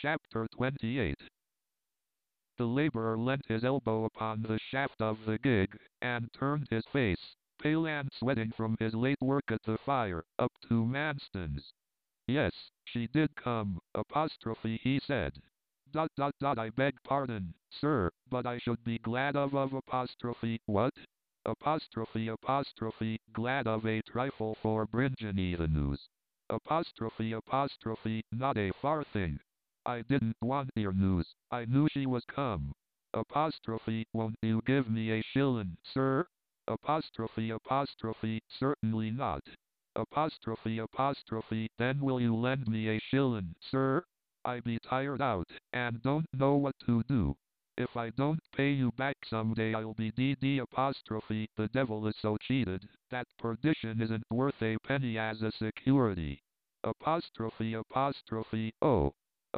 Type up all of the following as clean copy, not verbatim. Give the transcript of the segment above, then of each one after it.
Chapter 28. The laborer leant his elbow upon the shaft of the gig, and turned his face, pale and sweating from his late work at the fire, up to Manston's. Yes, she did come, he said. I beg pardon, sir, but I should be glad of what? Glad of a trifle for Brinjani the news. Not a far thing. I didn't want your news, I knew she was come. Won't you give me a shillin', sir? Certainly not. Then will you lend me a shillin', sir? I be tired out, and don't know what to do. If I don't pay you back someday I'll be the devil is so cheated, that perdition isn't worth a penny as a security. Oh.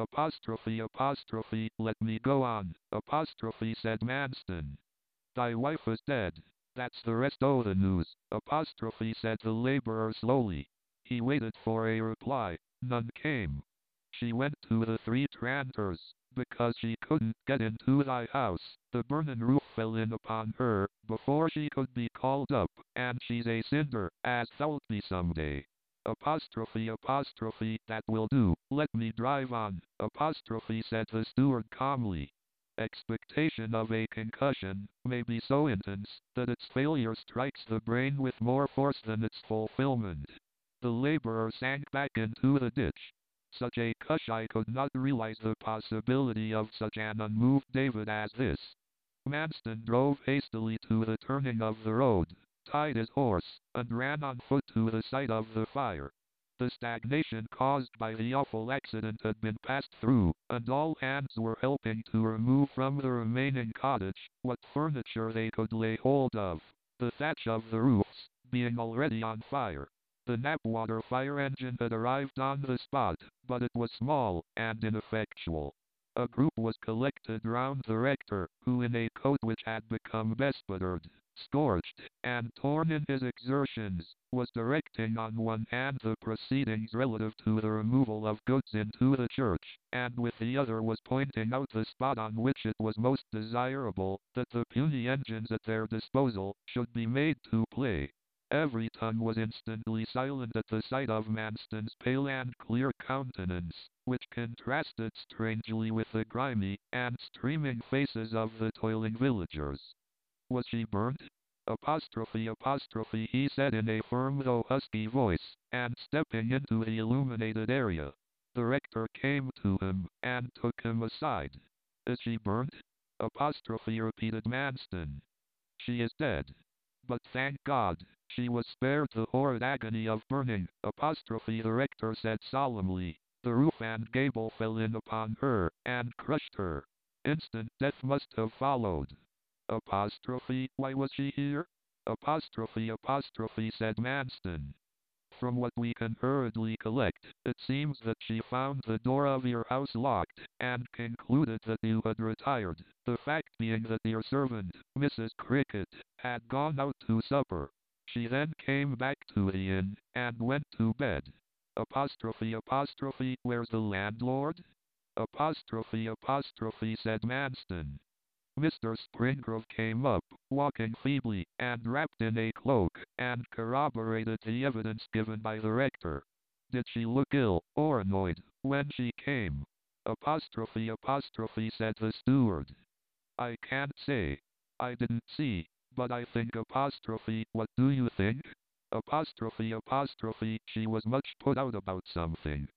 Let me go on, said Manston. Thy wife is dead. That's the rest o' the news, said the laborer slowly. He waited for a reply. None came. She went to the Three Tranters, because she couldn't get into thy house. The burnin' roof fell in upon her, before she could be called up, and she's a cinder, as thou'lt be some day. That will do, let me drive on, said the steward calmly. Expectation of a concussion may be so intense that its failure strikes the brain with more force than its fulfillment. The laborer sank back into the ditch. Such a Cushite could not realize the possibility of such an unmoved David as this. Manston drove hastily to the turning of the road, tied his horse, and ran on foot to the site of the fire. The stagnation caused by the awful accident had been passed through, and all hands were helping to remove from the remaining cottage what furniture they could lay hold of, the thatch of the roofs being already on fire. The Knapwater fire engine had arrived on the spot, but it was small and ineffectual. A group was collected round the rector, who in a coat which had become bespattered, scorched, and torn in his exertions, was directing on one hand the proceedings relative to the removal of goods into the church, and with the other was pointing out the spot on which it was most desirable that the puny engines at their disposal should be made to play. Every tongue was instantly silent at the sight of Manston's pale and clear countenance, which contrasted strangely with the grimy and streaming faces of the toiling villagers. Was she burnt? He said in a firm though husky voice, and stepping into the illuminated area. The rector came to him, and took him aside. Is she burnt? Repeated Manston. She is dead. But thank God, she was spared the horrid agony of burning, the rector said solemnly. The roof and gable fell in upon her, and crushed her. Instant death must have followed. Why was she here? Said Manston. From what we can hurriedly collect, it seems that she found the door of your house locked, and concluded that you had retired, the fact being that your servant, Mrs. Cricket, had gone out to supper. She then came back to the inn, and went to bed. Where's the landlord? Said Manston. Mr. Springrove came up, walking feebly, and wrapped in a cloak, and corroborated the evidence given by the rector. Did she look ill, or annoyed, when she came? Said the steward. I can't say. I didn't see, but I think what do you think? She was much put out about something.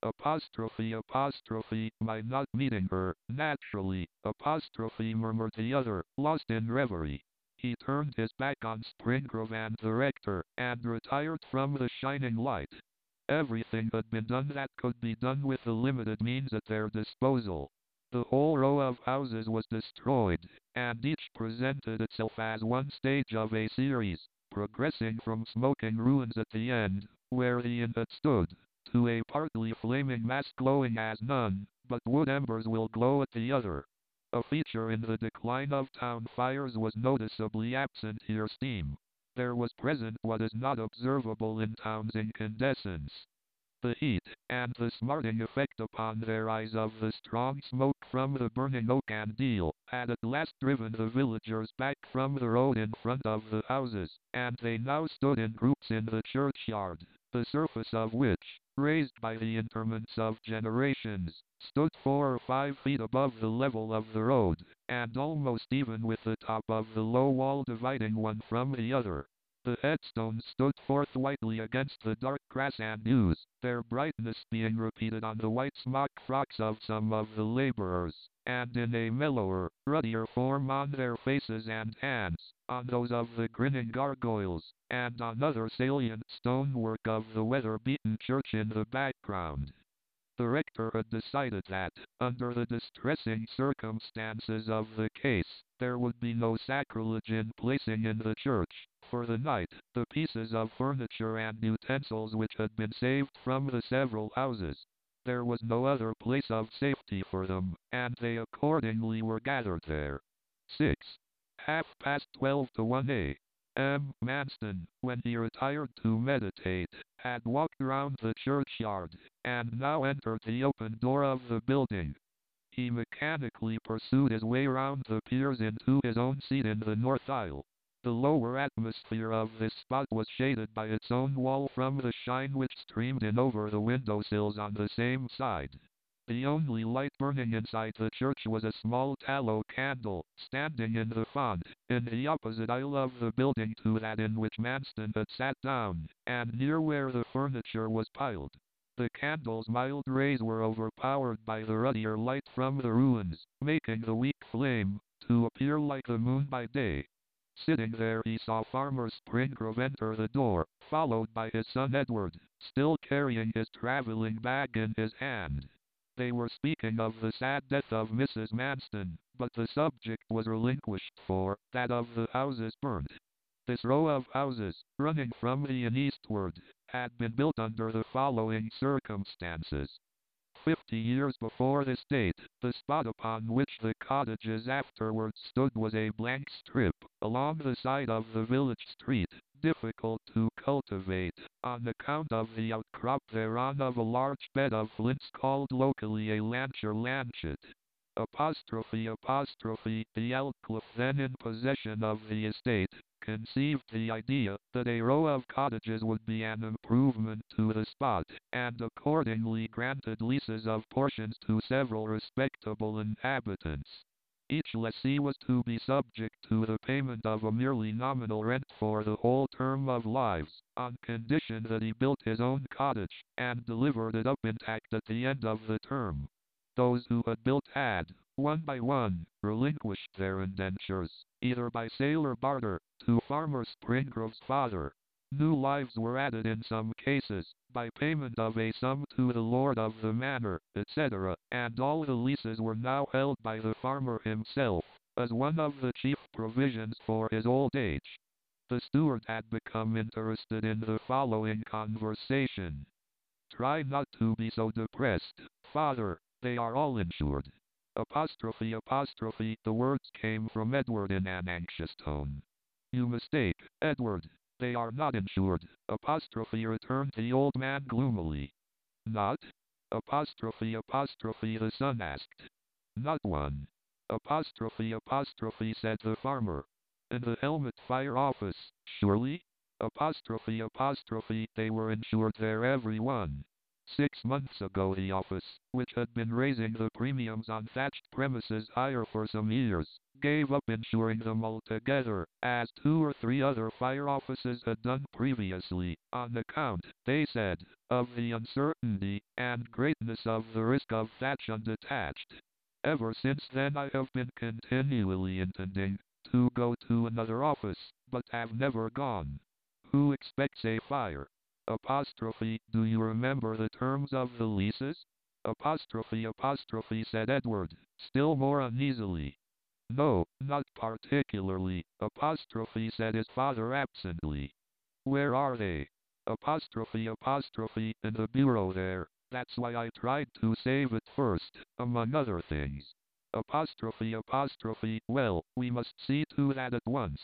My not meeting her, naturally, murmured the other, lost in reverie. He turned his back on Springrove and the rector, and retired from the shining light. Everything had been done that could be done with the limited means at their disposal. The whole row of houses was destroyed, and each presented itself as one stage of a series, progressing from smoking ruins at the end, where the inn had stood, to a partly flaming mass glowing as none but wood embers will glow at the other. A feature in the decline of town fires was noticeably absent here: steam. There was present what is not observable in towns incandescence. The heat, and the smarting effect upon their eyes of the strong smoke from the burning oak and deal, had at last driven the villagers back from the road in front of the houses, and they now stood in groups in the churchyard, the surface of which, raised by the interments of generations, stood 4 or 5 feet above the level of the road, and almost even with the top of the low wall dividing one from the other. The headstones stood forth whitely against the dark grass and yews, their brightness being repeated on the white smock frocks of some of the laborers, and in a mellower, ruddier form on their faces and hands, on those of the grinning gargoyles, and on other salient stonework of the weather-beaten church in the background. The rector had decided that, under the distressing circumstances of the case, there would be no sacrilege in placing in the church, for the night, the pieces of furniture and utensils which had been saved from the several houses. There was no other place of safety for them, and they accordingly were gathered there. 6. Half past 12 to 1 a.m. Manston, when he retired to meditate, had walked round the churchyard, and now entered the open door of the building. He mechanically pursued his way round the piers into his own seat in the north aisle. The lower atmosphere of this spot was shaded by its own wall from the shine which streamed in over the window sills on the same side. The only light burning inside the church was a small tallow candle, standing in the font, in the opposite aisle of the building to that in which Manston had sat down, and near where the furniture was piled. The candle's mild rays were overpowered by the ruddier light from the ruins, making the weak flame to appear like the moon by day. Sitting there he saw Farmer Springrove enter the door, followed by his son Edward, still carrying his travelling bag in his hand. They were speaking of the sad death of Mrs. Manston, but the subject was relinquished for that of the houses burnt. This row of houses, running from the inn eastward, had been built under the following circumstances. 50 years before this date, the spot upon which the cottages afterwards stood was a blank strip, along the side of the village street, difficult to cultivate, on account of the outcrop thereon of a large bed of flints called locally a lanchet. The Aldclyffe, then in possession of the estate, conceived the idea that a row of cottages would be an improvement to the spot, and accordingly granted leases of portions to several respectable inhabitants. Each lessee was to be subject to the payment of a merely nominal rent for the whole term of lives, on condition that he built his own cottage, and delivered it up intact at the end of the term. Those who had built had, one by one, relinquished their indentures, either by sale or barter, to Farmer Springrove's father. New lives were added in some cases, by payment of a sum to the lord of the manor, etc., and all the leases were now held by the farmer himself, as one of the chief provisions for his old age. The steward had become interested in the following conversation. "Try not to be so depressed, father. They are all insured." The words came from Edward in an anxious tone. "You mistake, Edward. They are not insured," returned the old man gloomily. "Not? The son asked. "Not one." Said the farmer. "In the Helmet Fire Office, surely?" They were insured there every one. 6 months ago the office, which had been raising the premiums on thatched premises higher for some years, gave up insuring them altogether, as 2 or 3 other fire offices had done previously, on account, they said, of the uncertainty and greatness of the risk of thatch undetached. Ever since then I have been continually intending to go to another office, but have never gone. Who expects a fire? Do you remember the terms of the leases? Said Edward, still more uneasily. No, not particularly, said his father absently. Where are they? In the bureau there. That's why I tried to save it first, among other things. Well, we must see to that at once.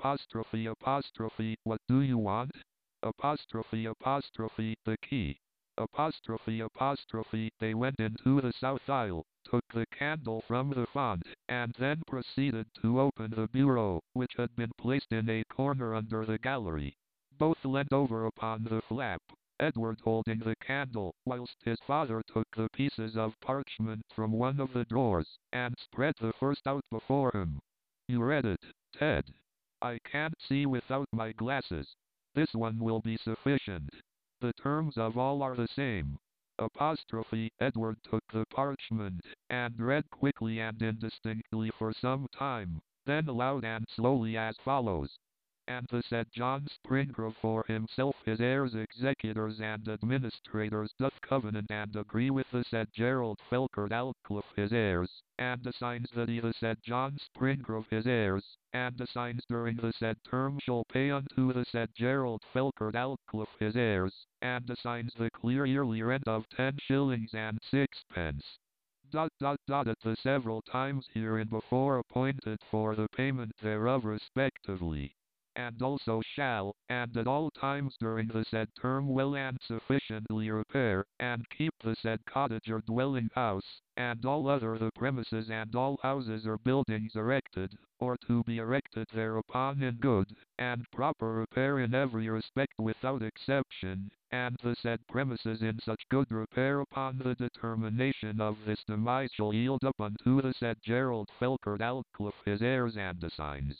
What do you want? The key. They went into the south aisle, took the candle from the font, and then proceeded to open the bureau, which had been placed in a corner under the gallery. Both leant over upon the flap, Edward holding the candle, whilst his father took the pieces of parchment from one of the drawers, and spread the first out before him. You read it, Ted. I can't see without my glasses. This one will be sufficient. The terms of all are the same. Edward took the parchment, and read quickly and indistinctly for some time, then loud and slowly as follows. And the said John Springrove for himself his heirs executors and administrators doth covenant and agree with the said Gerald Felkerd Aldclyffe his heirs, and assigns that he the said John Springrove his heirs, and assigns during the said term shall pay unto the said Gerald Felkerd Aldclyffe his heirs, and assigns the clear yearly rent of 10 shillings and 6 pence. At the several times herein before appointed for the payment thereof respectively, and also shall, and at all times during the said term well and sufficiently repair, and keep the said cottage or dwelling house, and all other the premises and all houses or buildings erected, or to be erected thereupon in good, and proper repair in every respect without exception, and the said premises in such good repair upon the determination of this demise shall yield up unto the said Gerald Felkerd Aldclyffe his heirs and assigns.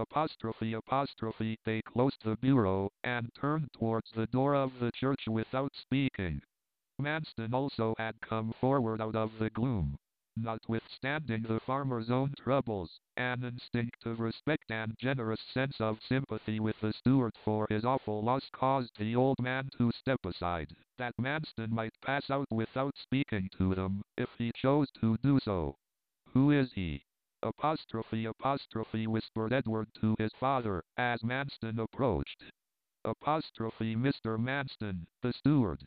They closed the bureau, and turned towards the door of the church without speaking. Manston also had come forward out of the gloom. Notwithstanding the farmer's own troubles, an instinctive respect and generous sense of sympathy with the steward for his awful loss caused the old man to step aside, that Manston might pass out without speaking to them, if he chose to do so. Who is he? Whispered Edward to his father, as Manston approached. Mr. Manston, the steward.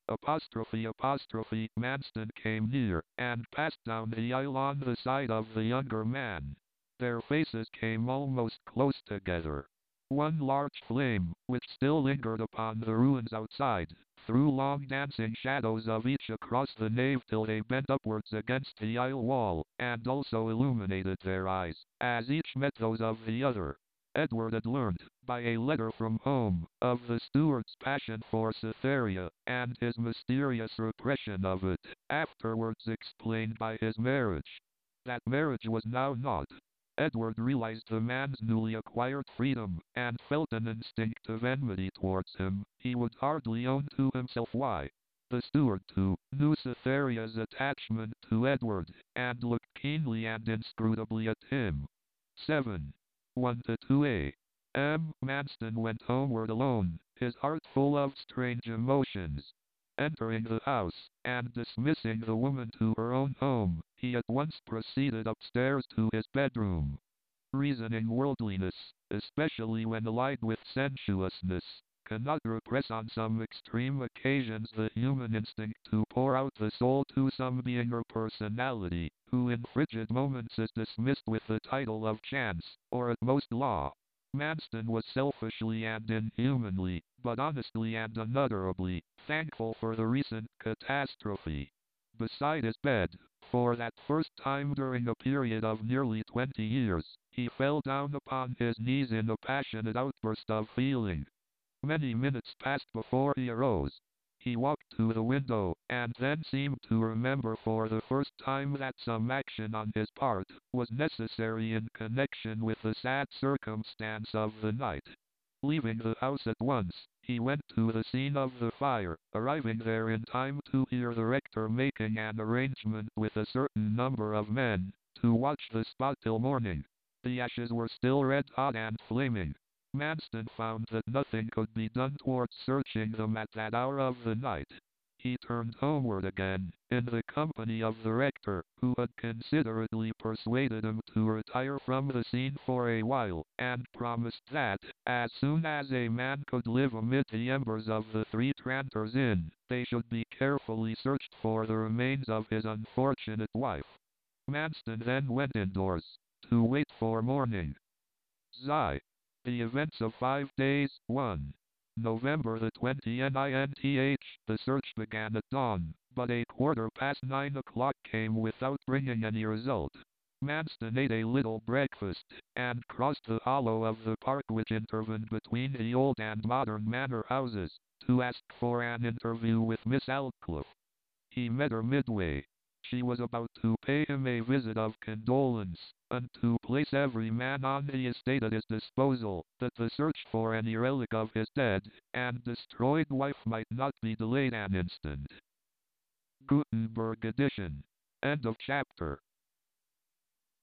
Manston came near, and passed down the aisle on the side of the younger man. Their faces came almost close together. One large flame, which still lingered upon the ruins outside, threw long dancing shadows of each across the nave till they bent upwards against the aisle wall, and also illuminated their eyes, as each met those of the other. Edward had learnt, by a letter from home, of the steward's passion for Cytherea, and his mysterious repression of it, afterwards explained by his marriage. That marriage was now naught. Edward realized the man's newly acquired freedom, and felt an instinctive enmity towards him. He would hardly own to himself why. The steward, too, knew Cytherea's attachment to Edward, and looked keenly and inscrutably at him. 7. 1-2a. Manston went homeward alone, his heart full of strange emotions. Entering the house, and dismissing the woman to her own home, he at once proceeded upstairs to his bedroom. Reasoning worldliness, especially when allied with sensuousness, cannot repress on some extreme occasions the human instinct to pour out the soul to some being or personality, who in frigid moments is dismissed with the title of chance, or at most law. Manston was selfishly and inhumanly, but honestly and unutterably, thankful for the recent catastrophe. Beside his bed, for that first time during a period of nearly 20 years, he fell down upon his knees in a passionate outburst of feeling. Many minutes passed before he arose. He walked to the window, and then seemed to remember for the first time that some action on his part was necessary in connection with the sad circumstance of the night. Leaving the house at once, he went to the scene of the fire, arriving there in time to hear the rector making an arrangement with a certain number of men, to watch the spot till morning. The ashes were still red hot and flaming. Manston found that nothing could be done towards searching them at that hour of the night. He turned homeward again, in the company of the rector, who had considerately persuaded him to retire from the scene for a while, and promised that, as soon as a man could live amid the embers of the Three Tranters Inn, they should be carefully searched for the remains of his unfortunate wife. Manston then went indoors, to wait for morning. The events of 5 days. 1. November the 20th. The search began at dawn, but 9:15 came without bringing any result. Manston ate a little breakfast, and crossed the hollow of the park which intervened between the old and modern manor houses, to ask for an interview with Miss Aldclyffe. He met her midway. She was about to pay him a visit of condolence, and to place every man on the estate at his disposal, that the search for any relic of his dead and destroyed wife might not be delayed an instant. Gutenberg edition. End of chapter.